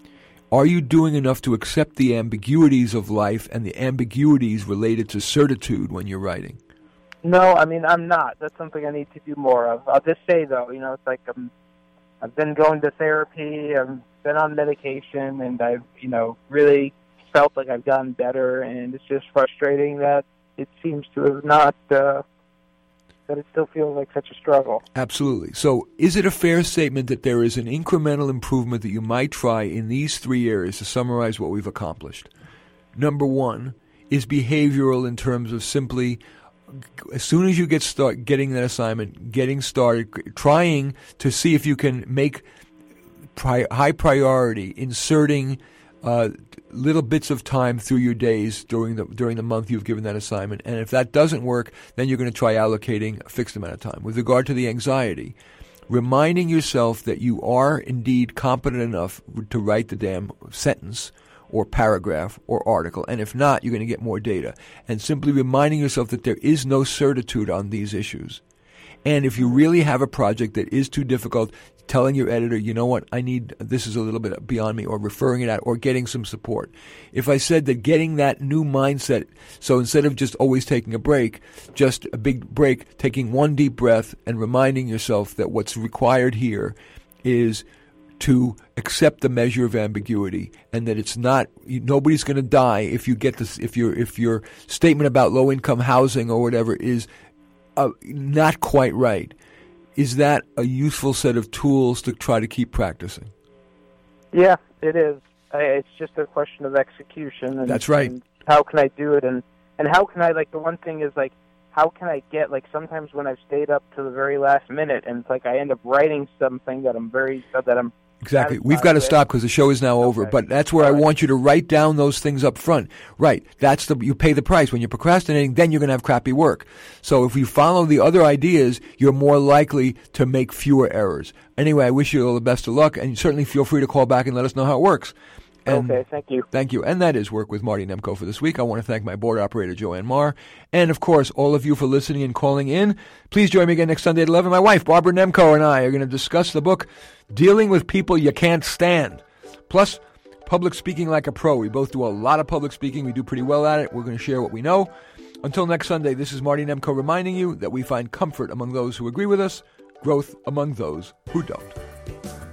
Are you doing enough to accept the ambiguities of life and the ambiguities related to certitude when you're writing? No, I mean, I'm not. That's something I need to do more of. I'll just say, though, you know, it's like I'm, I've been going to therapy, I've been on medication, and I've, you know, really felt like I've gotten better, and it's just frustrating that it seems to have not, uh, that it still feels like such a struggle. Absolutely. So is it a fair statement that there is an incremental improvement that you might try in these three areas to summarize what we've accomplished? Number one is behavioral in terms of simply, as soon as you get start getting that assignment, getting started, trying to see if you can make pri- high priority, inserting uh, little bits of time through your days during the during the month you've given that assignment. And if that doesn't work, then you're going to try allocating a fixed amount of time. With regard to the anxiety, reminding yourself that you are indeed competent enough to write the damn sentence or paragraph or article, and if not, you're going to get more data. And simply reminding yourself that there is no certitude on these issues. And if you really have a project that is too difficult, telling your editor, you know what, I need, this is a little bit beyond me, or referring it out, or getting some support. If I said that getting that new mindset, so instead of just always taking a break, just a big break, taking one deep breath and reminding yourself that what's required here is to accept the measure of ambiguity, and that it's not, nobody's going to die if you get this, if your if your statement about low income housing or whatever is uh, not quite right. Is that a useful set of tools to try to keep practicing? Yeah, it is. I, it's just a question of execution. And, That's right. And how can I do it? And, and how can I, like, the one thing is, like, how can I get, like, sometimes when I've stayed up to the very last minute, and it's like I end up writing something that I'm very, that I'm Exactly. We've got to stop because the show is now okay. over. But that's where All I right. want you to write down those things up front. Right. That's the, you pay the price. When you're procrastinating, then you're going to have crappy work. So if you follow the other ideas, you're more likely to make fewer errors. Anyway, I wish you all the best of luck, and certainly feel free to call back and let us know how it works. And okay, thank you. Thank you. And that is Work with Marty Nemko for this week. I want to thank my board operator, Joanne Marr. And, of course, all of you for listening and calling in. Please join me again next Sunday at eleven. My wife, Barbara Nemko, and I are going to discuss the book, Dealing with People You Can't Stand. Plus, public speaking like a pro. We both do a lot of public speaking. We do pretty well at it. We're going to share what we know. Until next Sunday, this is Marty Nemko reminding you that we find comfort among those who agree with us, growth among those who don't.